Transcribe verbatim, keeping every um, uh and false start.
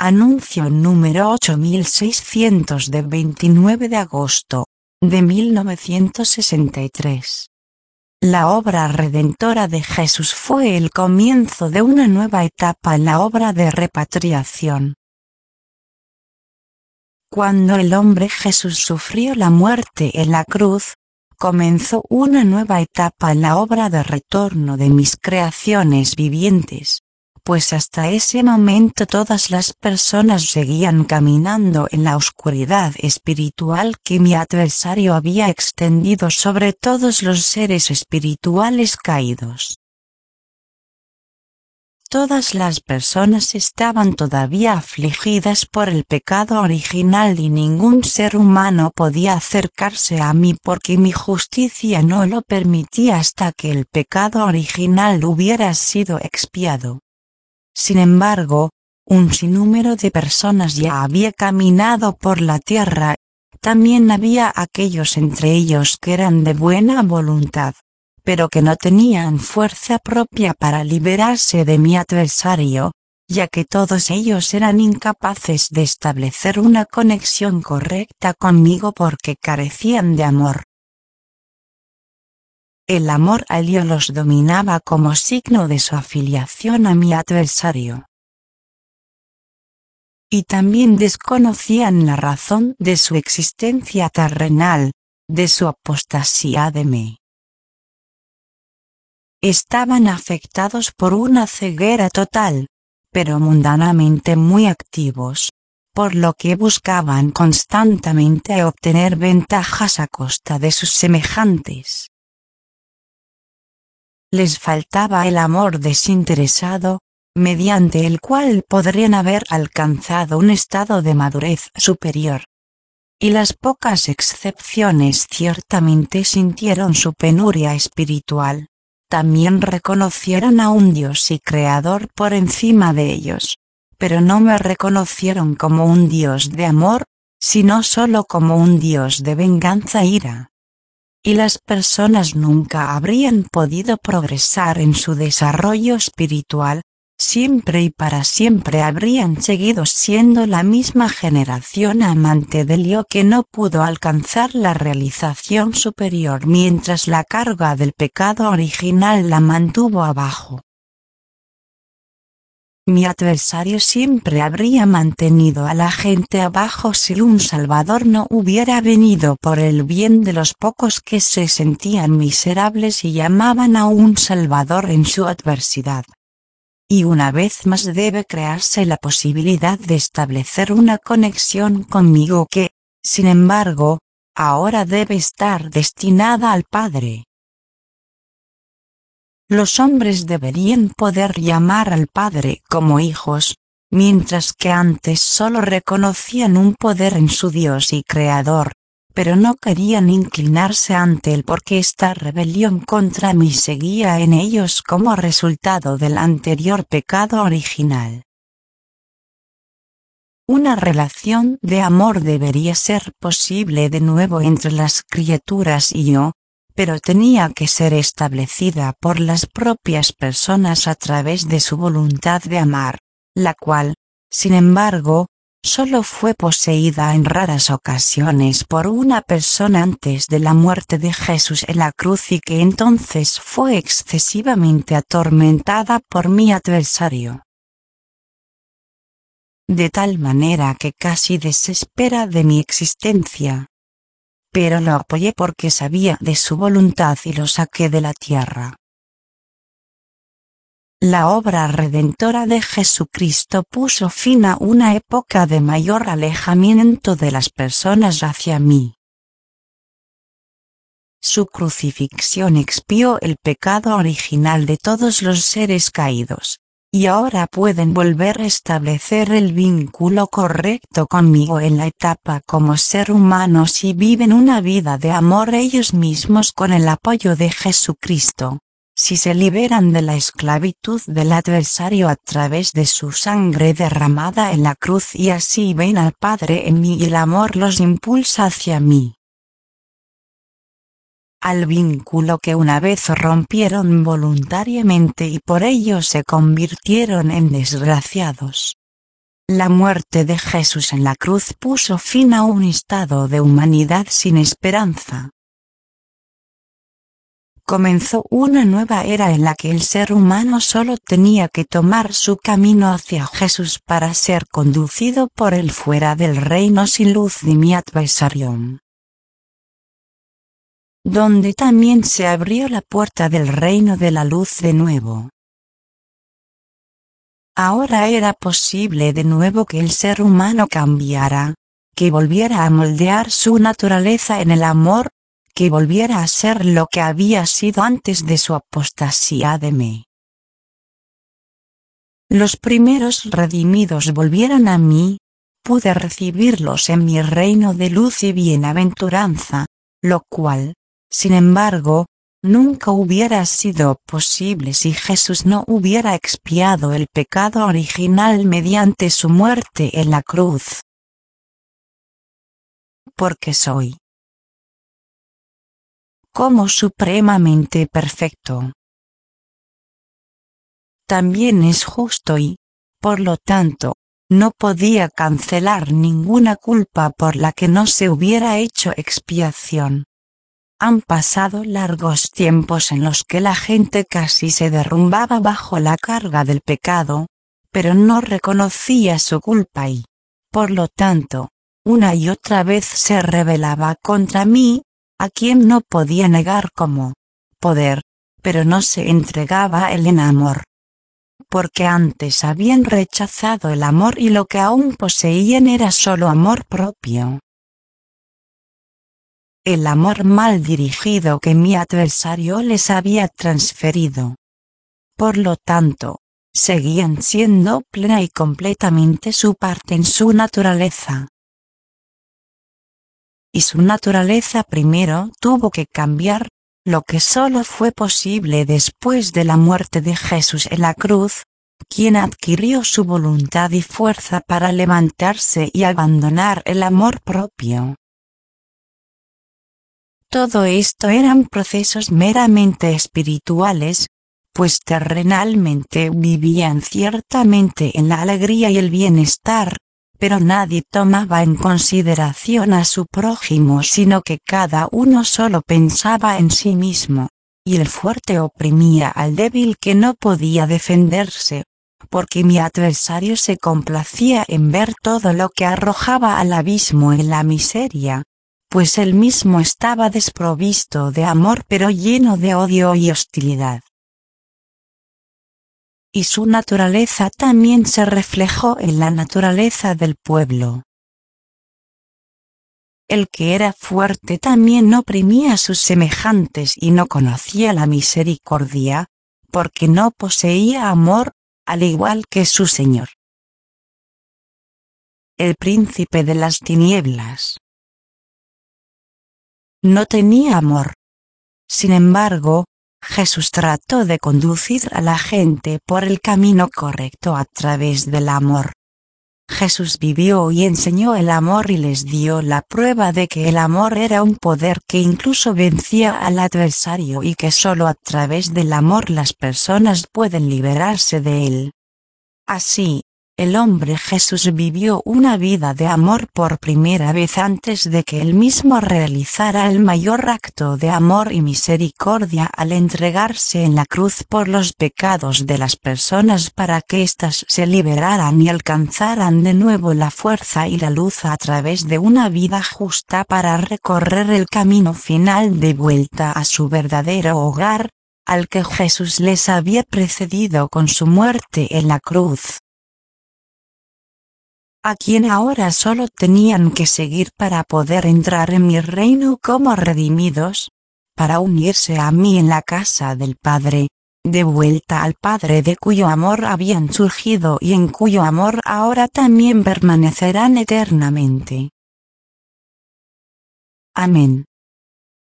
Anuncio número ocho mil seiscientos de veintinueve de agosto de mil novecientos sesenta y tres. La obra redentora de Jesús fue el comienzo de una nueva etapa en la obra de repatriación. Cuando el hombre Jesús sufrió la muerte en la cruz, comenzó una nueva etapa en la obra de retorno de mis creaciones vivientes, pues hasta ese momento todas las personas seguían caminando en la oscuridad espiritual que mi adversario había extendido sobre todos los seres espirituales caídos. Todas las personas estaban todavía afligidas por el pecado original y ningún ser humano podía acercarse a mí porque mi justicia no lo permitía hasta que el pecado original hubiera sido expiado. Sin embargo, un sinnúmero de personas ya había caminado por la tierra. También había aquellos entre ellos que eran de buena voluntad, pero que no tenían fuerza propia para liberarse de mi adversario, ya que todos ellos eran incapaces de establecer una conexión correcta conmigo porque carecían de amor. El amor a Dios los dominaba como signo de su afiliación a mi adversario. Y también desconocían la razón de su existencia terrenal, de su apostasía de mí. Estaban afectados por una ceguera total, pero mundanamente muy activos, por lo que buscaban constantemente obtener ventajas a costa de sus semejantes. Les faltaba el amor desinteresado, mediante el cual podrían haber alcanzado un estado de madurez superior. Y las pocas excepciones ciertamente sintieron su penuria espiritual. También reconocieron a un Dios y Creador por encima de ellos, pero no me reconocieron como un Dios de amor, sino solo como un Dios de venganza e ira. Y las personas nunca habrían podido progresar en su desarrollo espiritual, siempre y para siempre habrían seguido siendo la misma generación amante del yo que no pudo alcanzar la realización superior mientras la carga del pecado original la mantuvo abajo. Mi adversario siempre habría mantenido a la gente abajo si un Salvador no hubiera venido por el bien de los pocos que se sentían miserables y llamaban a un Salvador en su adversidad. Y una vez más debe crearse la posibilidad de establecer una conexión conmigo que, sin embargo, ahora debe estar destinada al Padre. Los hombres deberían poder llamar al Padre como hijos, mientras que antes solo reconocían un poder en su Dios y Creador, pero no querían inclinarse ante él porque esta rebelión contra mí seguía en ellos como resultado del anterior pecado original. Una relación de amor debería ser posible de nuevo entre las criaturas y yo, pero tenía que ser establecida por las propias personas a través de su voluntad de amar, la cual, sin embargo, solo fue poseída en raras ocasiones por una persona antes de la muerte de Jesús en la cruz y que entonces fue excesivamente atormentada por mi adversario. De tal manera que casi desespera de mi existencia. Pero lo apoyé porque sabía de su voluntad y lo saqué de la tierra. La obra redentora de Jesucristo puso fin a una época de mayor alejamiento de las personas hacia mí. Su crucifixión expió el pecado original de todos los seres caídos, y ahora pueden volver a establecer el vínculo correcto conmigo en la etapa como ser humano si viven una vida de amor ellos mismos con el apoyo de Jesucristo. Si se liberan de la esclavitud del adversario a través de su sangre derramada en la cruz y así ven al Padre en mí y el amor los impulsa hacia mí. Al vínculo que una vez rompieron voluntariamente y por ello se convirtieron en desgraciados. La muerte de Jesús en la cruz puso fin a un estado de humanidad sin esperanza. Comenzó una nueva era en la que el ser humano solo tenía que tomar su camino hacia Jesús para ser conducido por él fuera del reino sin luz de mi adversario. Donde también se abrió la puerta del reino de la luz de nuevo. Ahora era posible de nuevo que el ser humano cambiara, que volviera a moldear su naturaleza en el amor, que volviera a ser lo que había sido antes de su apostasía de mí. Los primeros redimidos volvieron a mí, pude recibirlos en mi reino de luz y bienaventuranza, lo cual, sin embargo, nunca hubiera sido posible si Jesús no hubiera expiado el pecado original mediante su muerte en la cruz. Porque soy como supremamente perfecto. También es justo y, por lo tanto, no podía cancelar ninguna culpa por la que no se hubiera hecho expiación. Han pasado largos tiempos en los que la gente casi se derrumbaba bajo la carga del pecado, pero no reconocía su culpa y, por lo tanto, una y otra vez se rebelaba contra mí, a quien no podía negar como poder, pero no se entregaba él en amor. Porque antes habían rechazado el amor y lo que aún poseían era solo amor propio. El amor mal dirigido que mi adversario les había transferido. Por lo tanto, seguían siendo plena y completamente su parte en su naturaleza. Y su naturaleza primero tuvo que cambiar, lo que solo fue posible después de la muerte de Jesús en la cruz, quien adquirió su voluntad y fuerza para levantarse y abandonar el amor propio. Todo esto eran procesos meramente espirituales, pues terrenalmente vivían ciertamente en la alegría y el bienestar, pero nadie tomaba en consideración a su prójimo sino que cada uno solo pensaba en sí mismo, y el fuerte oprimía al débil que no podía defenderse, porque mi adversario se complacía en ver todo lo que arrojaba al abismo en la miseria, pues él mismo estaba desprovisto de amor pero lleno de odio y hostilidad. Y su naturaleza también se reflejó en la naturaleza del pueblo. El que era fuerte también oprimía a sus semejantes y no conocía la misericordia, porque no poseía amor, al igual que su Señor. El príncipe de las tinieblas no tenía amor. Sin embargo, Jesús trató de conducir a la gente por el camino correcto a través del amor. Jesús vivió y enseñó el amor y les dio la prueba de que el amor era un poder que incluso vencía al adversario y que solo a través del amor las personas pueden liberarse de él. Así, el hombre Jesús vivió una vida de amor por primera vez antes de que él mismo realizara el mayor acto de amor y misericordia al entregarse en la cruz por los pecados de las personas para que éstas se liberaran y alcanzaran de nuevo la fuerza y la luz a través de una vida justa para recorrer el camino final de vuelta a su verdadero hogar, al que Jesús les había precedido con su muerte en la cruz. A quien ahora solo tenían que seguir para poder entrar en mi reino como redimidos, para unirse a mí en la casa del Padre, de vuelta al Padre de cuyo amor habían surgido y en cuyo amor ahora también permanecerán eternamente. Amén.